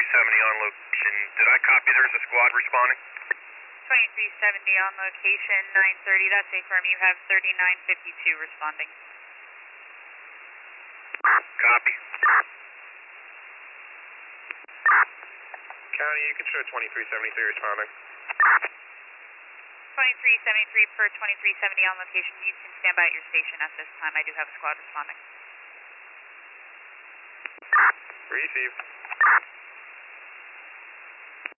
on location. Did I copy there's a squad responding? 2370 on location, 930, that's affirm. You have 3952 responding. Copy. County, you can show 2373 responding. 2373 per 2370 on location. You can stand by at your station at this time. I do have a squad responding. Received.